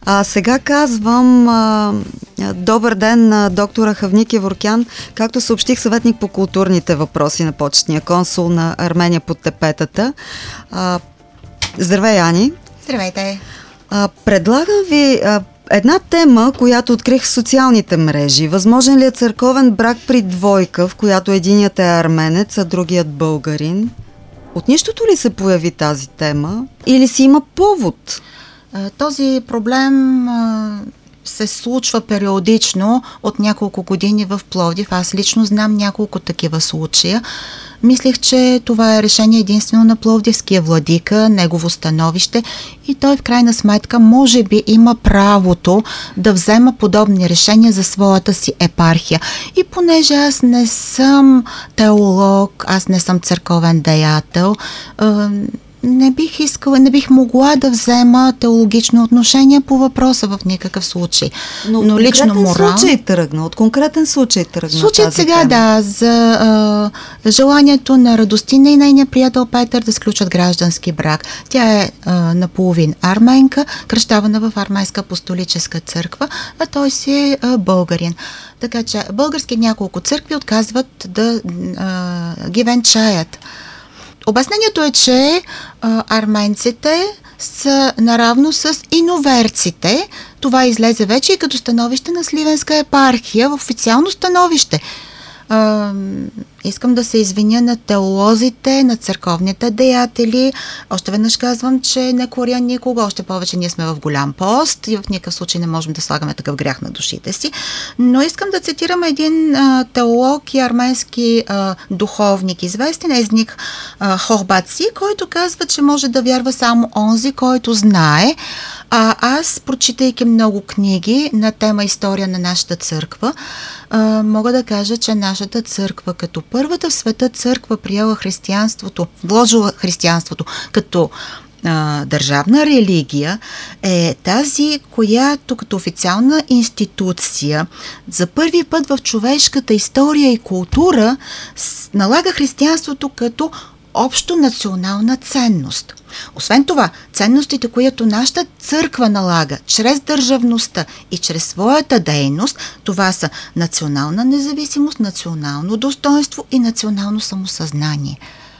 Сега казвам добър ден на доктора Хавни Кеворкян, както съобщих, съветник по културните въпроси на почетния консул на Армения под тепетата. Здравей, Ани! Здравейте! Предлагам ви една тема, която открих в социалните мрежи. Възможен ли е църковен брак при двойка, в която единият е арменец, а другият българин? От нищото ли се появи тази тема или си има повод? Този проблем се случва периодично от няколко години в Пловдив. Аз лично знам няколко такива случая. Мислех, че това е решение единствено на пловдивския владика, негово становище, и той в крайна сметка може би има правото да взема подобни решения за своята си епархия. И понеже аз не съм теолог, аз не съм църковен деятел, не бих могла да взема теологично отношение по въпроса в никакъв случай. Но лично от конкретен случай тръгна. Случаят сега, тема. За желанието на Радостина и нейния приятел Петър да сключат граждански брак. Тя е наполовин арменка, кръщавана в Арменска апостолическа църква, а той си е българин. Така че български няколко църкви отказват да ги венчаят. Обяснението е, че арменците са наравно с иноверците. Това излезе вече и като становище на Сливенска епархия, в официално становище. Искам да се извиня на теолозите, на църковните деятели. Още веднъж казвам, че не коря никога, още повече ние сме в голям пост и в никакъв случай не можем да слагаме такъв грях на душите си. Но искам да цитирам един теолог и арменски духовник, известен езник Хохбаци, който казва, че може да вярва само онзи, който знае. Аз, прочитайки много книги на тема история на нашата църква, мога да кажа, че нашата църква като първата в света църква приела християнството, вложила християнството като държавна религия, е тази, която като официална институция за първи път в човешката история и култура налага християнството като общо национална ценност. Освен това, ценностите, които нашата църква налага чрез държавността и чрез своята дейност, това са национална независимост, национално достоинство и национално самосъзнание.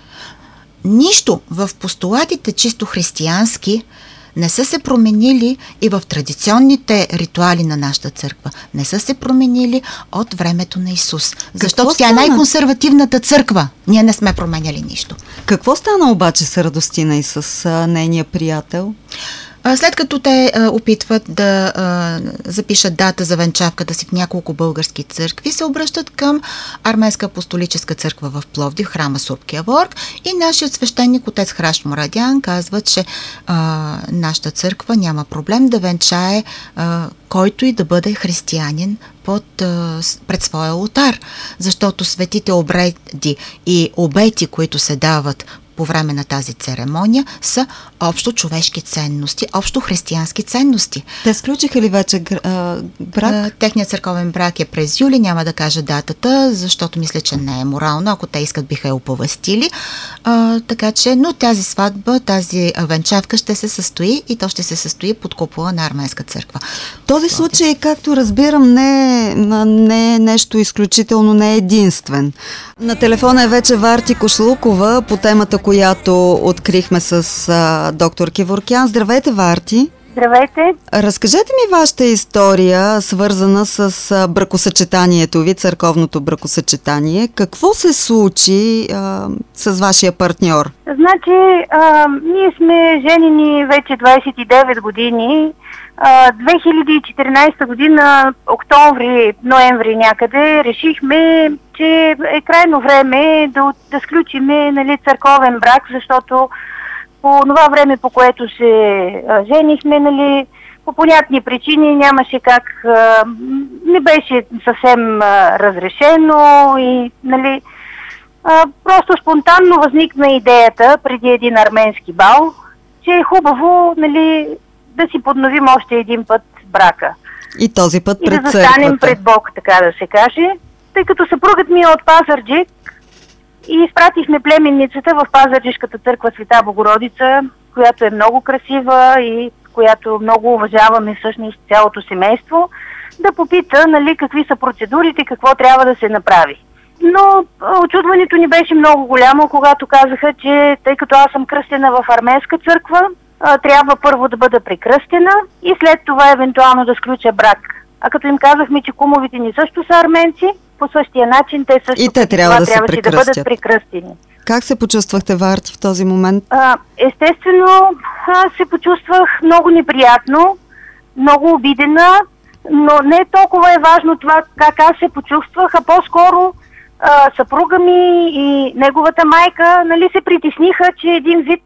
Нищо в постулатите чисто християнски не са се променили и в традиционните ритуали на нашата църква. Не са се променили от времето на Исус. Защото тя е най-консервативната църква. Ние не сме променяли нищо. Какво стана обаче с Радостина и с нейния приятел? След като те опитват да запишат дата за венчавката си в няколко български църкви, се обръщат към Арменска апостолическа църква в Пловдив, храма Сурбкия Ворг, и нашият свещеник отец Хращ Морадян казва, че нашата църква няма проблем да венчае който и да бъде християнин пред своя олтар, защото светите обреди и обети, които се дават по време на тази церемония, са общо човешки ценности, общо християнски ценности. Те сключиха ли вече брак? Техният църковен брак е през юли, няма да кажа датата, защото мисля, че не е морално. Ако те искат, биха я оповестили. Така че, но тази сватба, тази венчавка ще се състои и то ще се състои под купола на Арменска църква. Този случай, както разбирам, не е нещо изключително, не е единствен. На телефона е вече Варти Кошлукова по темата, която открихме с доктор Кеворкян. Здравейте, Варти! Здравейте! Разкажете ми вашата история, свързана с бракосъчетанието ви, църковното бракосъчетание. Какво се случи с вашия партньор? Значи, ние сме женени вече 29 години. 2014 година, октомври, ноември някъде, решихме, че е крайно време да сключим църковен брак, защото по това време, по което се женихме, по понятни причини нямаше как, не беше съвсем разрешено и просто спонтанно възникна идеята преди един арменски бал, че е хубаво да си подновим още един път брака. И този път пред църквата. И да застанем пред Бог, така да се каже. Тъй като съпругът ми е от Пазарджик и изпратихме племенницата в Пазарджишката църква Света Богородица, която е много красива и която много уважаваме всъщност цялото семейство, да попита, нали, какви са процедурите, какво трябва да се направи. Но очудването ни беше много голямо, когато казаха, че тъй като аз съм кръстена в арменска църква, трябва първо да бъда прекръстена и след това евентуално да сключа брак. А като им казахме, че кумовите ни също са арменци, по същия начин те също трябваше да бъдат прекръстени. Как се почувствахте, Варти, в този момент? Естествено, се почувствах много неприятно, много обидена, но не толкова е важно това как аз се почувствах, а по-скоро съпруга ми и неговата майка, нали, се притесниха, че един вид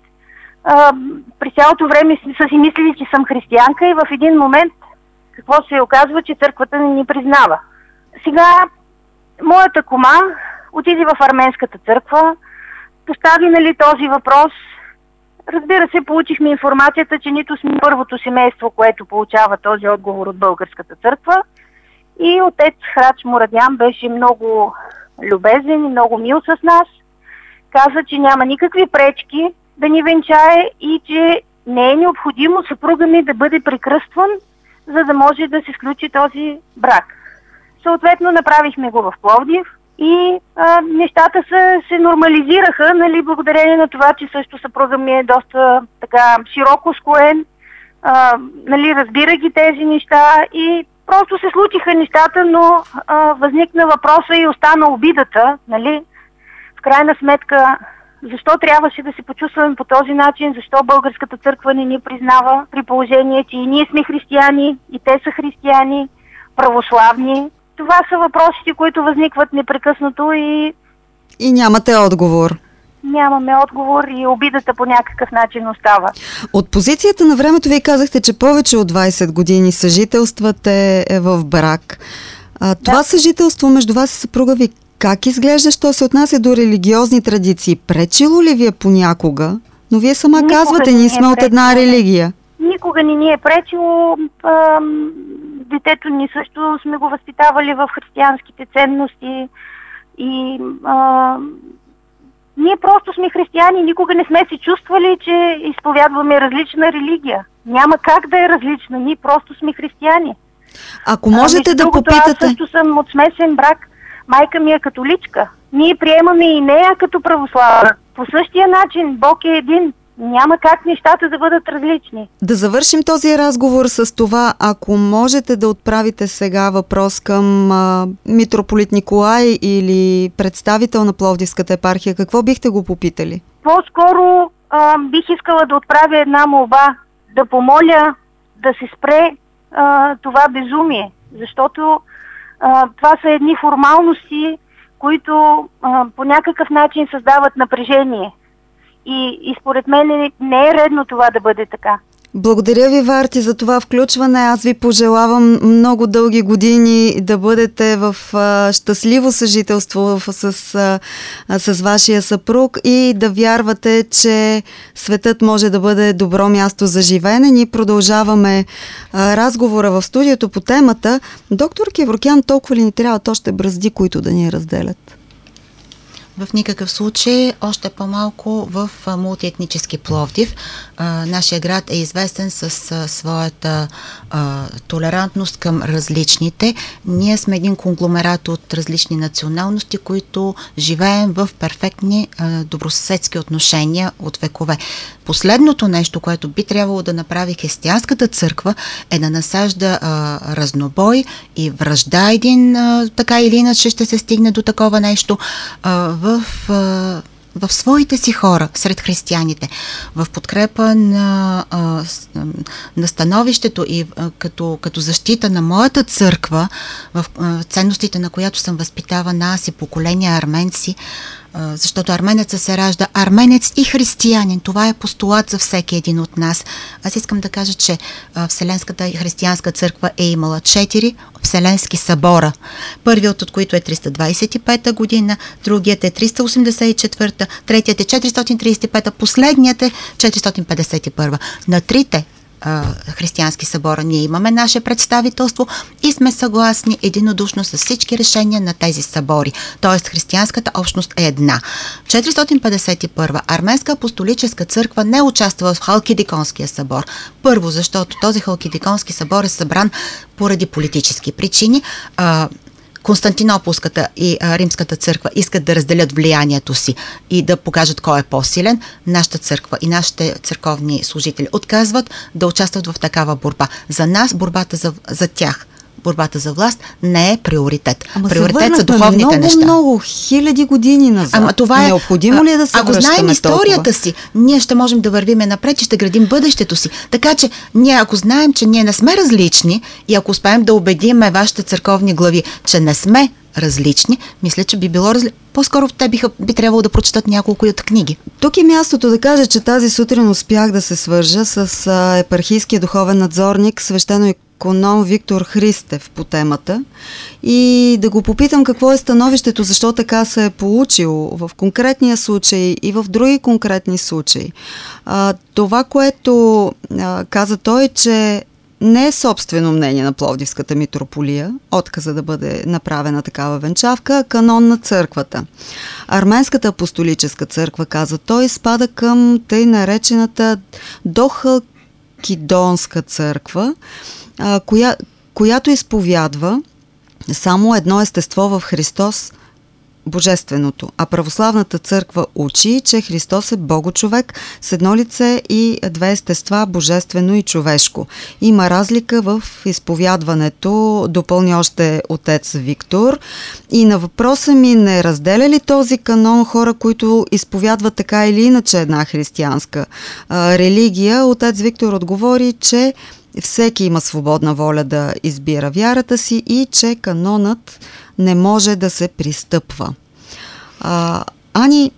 при цялото време са си мислили, че съм християнка и в един момент какво се оказва, че църквата не ни признава. Сега моята кума отиде в арменската църква, постави, нали, този въпрос. Разбира се, получихме информацията, че нито сме първото семейство, което получава този отговор от българската църква. И отец Храч Мурадян беше много любезен и много мил с нас. Каза, че няма никакви пречки да ни венчае и че не е необходимо съпруга ми да бъде прекръстван, за да може да се сключи този брак. Съответно, направихме го в Пловдив и нещата се нормализираха, нали, благодарение на това, че също съпруга ми е доста така широко скроен, нали, разбира ги тези неща и просто се случиха нещата, но възникна въпроса и остана обидата, нали, в крайна сметка, защо трябваше да се почувстваме по този начин, защо българската църква не ни признава, при положение, че и ние сме християни, и те са християни, православни. Това са въпросите, които възникват непрекъснато и нямате отговор. Нямаме отговор и обидата по някакъв начин остава. От позицията на времето вие казахте, че повече от 20 години съжителствате в брак. Това съжителство между вас и съпруга ви как изглежда, що се отнася до религиозни традиции? Пречило ли ви е понякога? Но вие сама казвате, ние сме от една религия. Никога не ни е пречило. Детето ни също сме го възпитавали в християнските ценности и ние просто сме християни, никога не сме се чувствали, че изповядваме различна религия. Няма как да е различна, ние просто сме християни. Ако можете да попитате... Аз също съм от смесен брак, майка ми е католичка. Ние приемаме и нея като православна. По същия начин, Бог е един. Няма как нещата да бъдат различни. Да завършим този разговор с това, ако можете да отправите сега въпрос към митрополит Николай или представител на Пловдивската епархия, какво бихте го попитали? По-скоро бих искала да отправя една молба, да помоля да се спре това безумие, защото това са едни формалности, които по някакъв начин създават напрежение. И според мен не е редно това да бъде така. Благодаря ви, Варти, за това включване. Аз ви пожелавам много дълги години да бъдете в щастливо съжителство с вашия съпруг и да вярвате, че светът може да бъде добро място за живеене. Ние продължаваме разговора в студиото по темата. Доктор Кеврокян, толкова ли ни трябват още бразди, които да ни разделят? В никакъв случай, още по-малко в мултиетнически Пловдив. Нашия град е известен с своята толерантност към различните. Ние сме един конгломерат от различни националности, които живеем в перфектни добросъседски отношения от векове. Последното нещо, което би трябвало да направи християнската църква, е да насажда разнобой и вражда така или иначе ще се стигне до такова нещо в своите си хора, сред християните, в подкрепа на становището и като защита на моята църква, в ценностите, на която съм възпитавана аз и поколения арменци, защото арменеца се ражда арменец и християнин. Това е постулат за всеки един от нас. Аз искам да кажа, че Вселенската християнска църква е имала 4 Вселенски събора. Първият от които е 325 година, другият е 384, третият е 435, последният е 451. На трите християнски събора. Ние имаме наше представителство и сме съгласни единодушно с всички решения на тези събори. Тоест, християнската общност е една. 451 Арменска апостолическа църква не участва в Халкидиконския събор. Първо, защото този Халкидиконски събор е събран поради политически причини. Константинополската и Римската църква искат да разделят влиянието си и да покажат кой е по-силен. Нашата църква и нашите църковни служители отказват да участват в такава борба. За нас борбата за тях, борбата за власт не е приоритет. Приоритет са духовните неща. Много хиляди години назад. Ама това необходимо ли е да се ако връщаме знаем историята толкова? си, ние ще можем да вървиме напред и ще градим бъдещето си. Така че ние, ако знаем, че ние не сме различни и ако успеем да убедиме вашите църковни глави, че не сме различни, мисля, че би било по-скоро те би трябвало да прочитат няколко от книги. Тук е мястото да кажа, че тази сутрин успях да се свържа с епархийския духовен надзорник, свещено-иконом Виктор Христев по темата и да го попитам какво е становището, защо така се е получило в конкретния случай и в други конкретни случаи. Това, което каза той, че не е собствено мнение на Пловдивската митрополия, отказа да бъде направена такава венчавка, а канон на църквата. Арменската апостолическа църква, каза той, спада към тъй наречената дохалкидонска църква, която изповядва само едно естество в Христос, божественото, а православната църква учи, че Христос е богочовек с едно лице и две естества, божествено и човешко. Има разлика в изповядването, допълни още отец Виктор. И на въпроса ми, не разделя ли този канон хора, които изповядват така или иначе една християнска религия, отец Виктор отговори, че всеки има свободна воля да избира вярата си и че канонът не може да се пристъпва. Ани,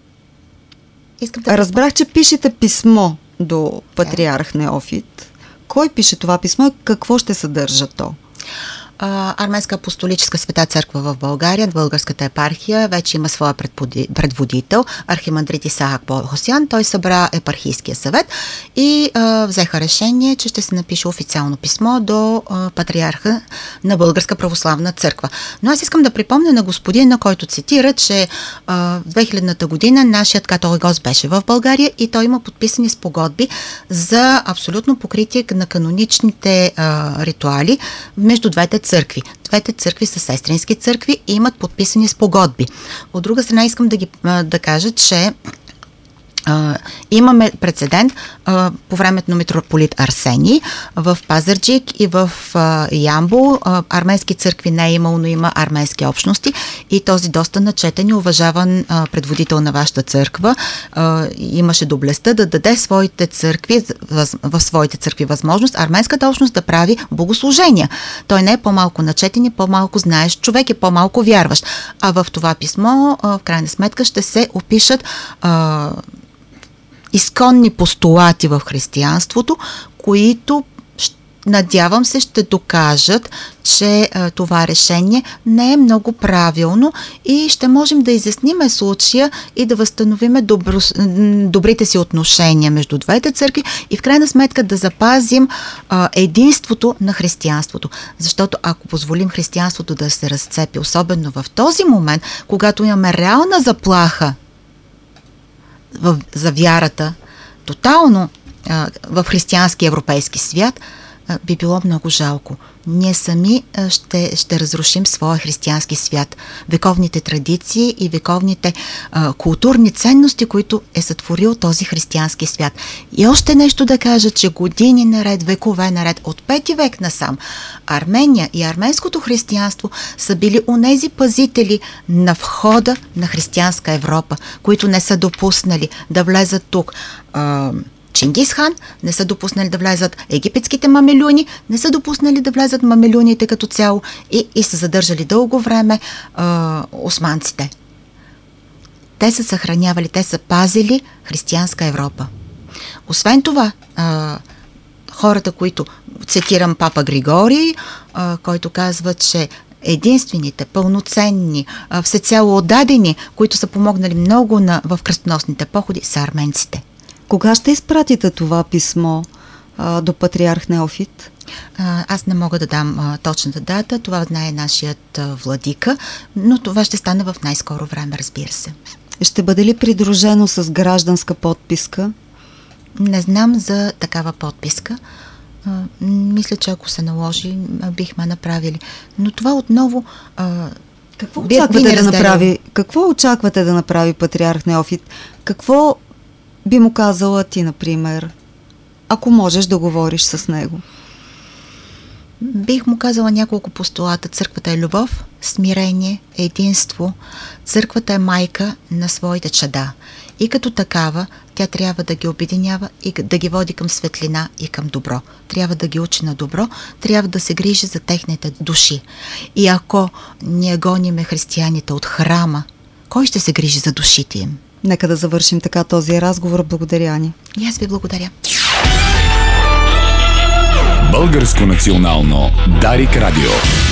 разбрах, че пишете писмо до патриарх Неофит. Кой пише това писмо и какво ще съдържа то? Арменска апостолическа света църква в България, българската епархия, вече има своя предводител, архимандрит Исаак Богосян. Той събра епархийския съвет и взеха решение, че ще се напише официално писмо до патриарха на Българска православна църква. Но аз искам да припомня на господина, който цитира, че в 2000-та година нашият католикос беше в България и той има подписани спогодби за абсолютно покритие на каноничните ритуали между двете църкви. Двете църкви са сестрински църкви и имат подписани спогодби. От друга страна искам да кажа, че имаме прецедент по времето на митрополит Арсений в Пазарджик и в Ямбол. Арменски църкви не е имало, но има арменски общности и този доста начетен и уважаван предводител на вашата църква имаше доблестта да даде в своите църкви възможност арменската общност да прави богослужения. Той не е по-малко начетен и по-малко знаеш човек, е по-малко вярващ. А в това писмо в крайна сметка ще се опишат изконни постулати в християнството, които, надявам се, ще докажат, че това решение не е много правилно и ще можем да изясниме случая и да възстановиме добрите си отношения между двете църкви и в крайна сметка да запазим единството на християнството. Защото ако позволим християнството да се разцепи, особено в този момент, когато имаме реална заплаха за вярата, тотално в християнски европейски свят, би било много жалко. Ние сами ще разрушим своя християнски свят. Вековните традиции и вековните културни ценности, които е сътворил този християнски свят. И още нещо да кажа, че години наред, векове наред, от 5 век насам, Армения и арменското християнство са били онези пазители на входа на християнска Европа, които не са допуснали да влезат тук Чингис Хан, не са допуснали да влязат египетските мамелюни, не са допуснали да влязат мамелюните като цяло и са задържали дълго време османците. Те са съхранявали, те са пазили християнска Европа. Освен това, хората, които цитирам папа Григорий, който казва, че единствените, пълноценни, всецяло отдадени, които са помогнали много в кръстоносните походи, са арменците. Кога ще изпратите това писмо до патриарх Неофит? Аз не мога да дам точната дата, това знае нашият владика, но това ще стане в най-скоро време, разбира се. Ще бъде ли придружено с гражданска подписка? Не знам за такава подписка. Мисля, че ако се наложи, бихме направили. Но това отново... Какво очаквате да направи патриарх Неофит? Какво би му казала ти, например, ако можеш да говориш с него? Бих му казала няколко постулата. Църквата е любов, смирение, единство. Църквата е майка на своите чада. И като такава, тя трябва да ги обединява и да ги води към светлина и към добро. Трябва да ги учи на добро, трябва да се грижи за техните души. И ако ние гониме християните от храма, кой ще се грижи за душите им? Нека да завършим така този разговор. Благодаря, Ани. И аз ви благодаря. Българско национално Дарик радио.